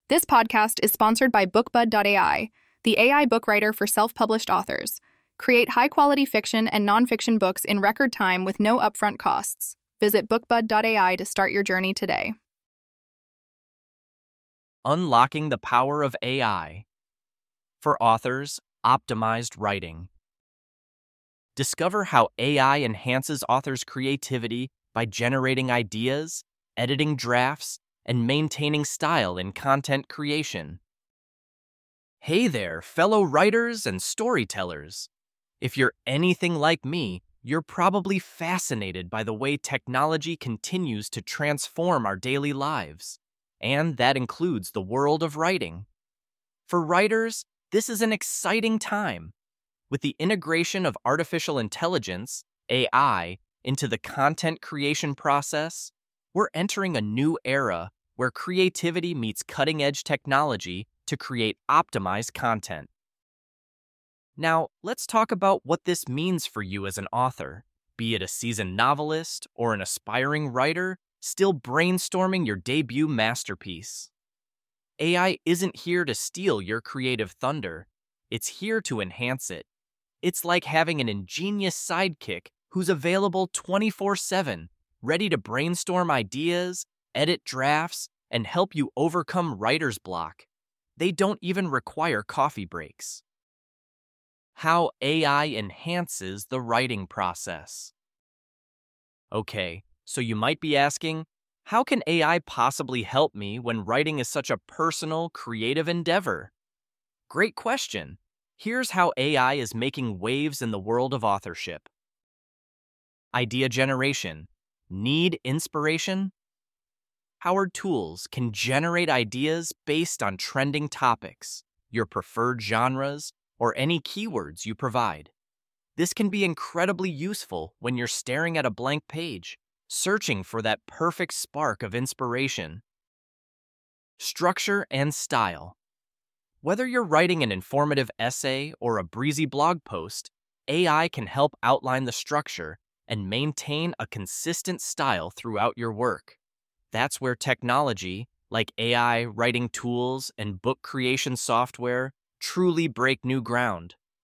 This podcast is sponsored by BookBud.ai, the AI book writer for self-published authors. Create high-quality fiction and nonfiction books in record time with no upfront costs. Visit BookBud.ai to start your journey today. Unlocking the power of AI. For authors, optimized writing. Discover how AI enhances authors' creativity by generating ideas, editing drafts, and maintaining style in content creation. Hey there, fellow writers and storytellers. If you're anything like me, you're probably fascinated by the way technology continues to transform our daily lives, and that includes the world of writing. For writers, this is an exciting time. With the integration of artificial intelligence, AI, into the content creation process, we're entering a new era where creativity meets cutting-edge technology to create optimized content. Now, let's talk about what this means for you as an author, be it a seasoned novelist or an aspiring writer still brainstorming your debut masterpiece. AI isn't here to steal your creative thunder. It's here to enhance it. It's like having an ingenious sidekick who's available 24/7, ready to brainstorm ideas, edit drafts, and help you overcome writer's block. They don't even require coffee breaks. How AI enhances the writing process. Okay, so you might be asking, how can AI possibly help me when writing is such a personal, creative endeavor? Great question. Here's how AI is making waves in the world of authorship. Idea generation. Need inspiration? Howard Tools can generate ideas based on trending topics, your preferred genres, or any keywords you provide. This can be incredibly useful when you're staring at a blank page, searching for that perfect spark of inspiration. Structure and style. Whether you're writing an informative essay or a breezy blog post, AI can help outline the structure and maintain a consistent style throughout your work. That's where technology, like AI writing tools and book creation software, truly break new ground.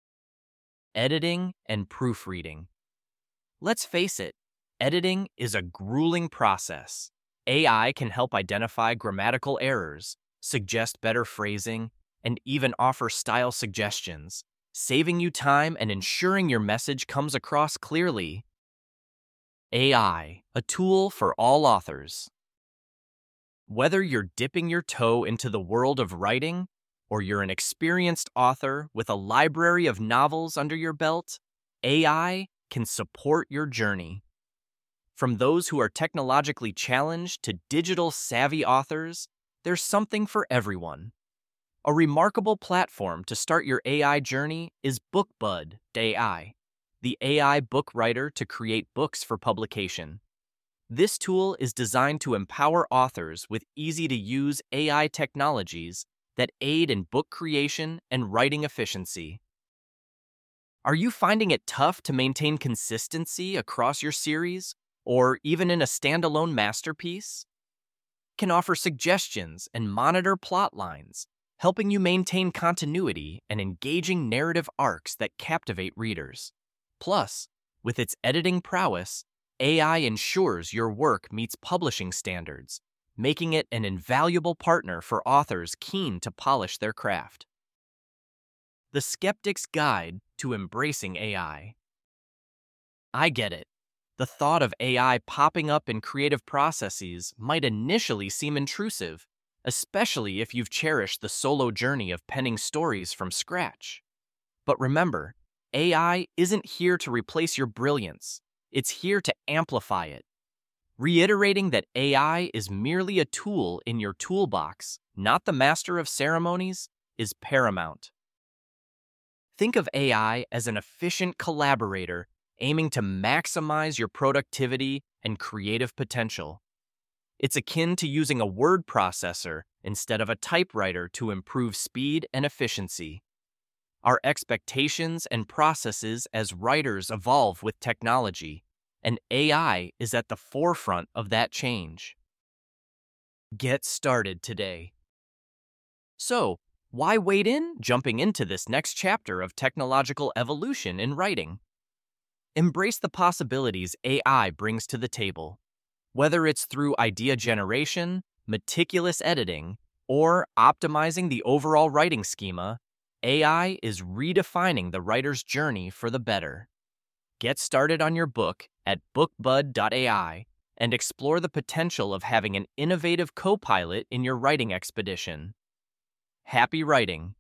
Editing and proofreading. Let's face it, editing is a grueling process. AI can help identify grammatical errors, suggest better phrasing, and even offer style suggestions, saving you time and ensuring your message comes across clearly. AI, a tool for all authors. Whether you're dipping your toe into the world of writing, or you're an experienced author with a library of novels under your belt, AI can support your journey. From those who are technologically challenged to digital-savvy authors, there's something for everyone. A remarkable platform to start your AI journey is BookBud.ai, the AI book writer to create books for publication. This tool is designed to empower authors with easy-to-use AI technologies that aid in book creation and writing efficiency. Are you finding it tough to maintain consistency across your series, or even in a standalone masterpiece? It can offer suggestions and monitor plot lines, helping you maintain continuity and engaging narrative arcs that captivate readers. Plus, with its editing prowess, AI ensures your work meets publishing standards, making it an invaluable partner for authors keen to polish their craft. The Skeptic's Guide to Embracing AI. I get it. The thought of AI popping up in creative processes might initially seem intrusive, especially if you've cherished the solo journey of penning stories from scratch. But remember, AI isn't here to replace your brilliance. It's here to amplify it. Reiterating that AI is merely a tool in your toolbox, not the master of ceremonies, is paramount. Think of AI as an efficient collaborator aiming to maximize your productivity and creative potential. It's akin to using a word processor instead of a typewriter to improve speed and efficiency. Our expectations and processes as writers evolve with technology, and AI is at the forefront of that change. Get started today. So, why wait in jumping into this next chapter of technological evolution in writing? Embrace the possibilities AI brings to the table. Whether it's through idea generation, meticulous editing, or optimizing the overall writing schema, AI is redefining the writer's journey for the better. Get started on your book at bookbud.ai and explore the potential of having an innovative co-pilot in your writing expedition. Happy writing!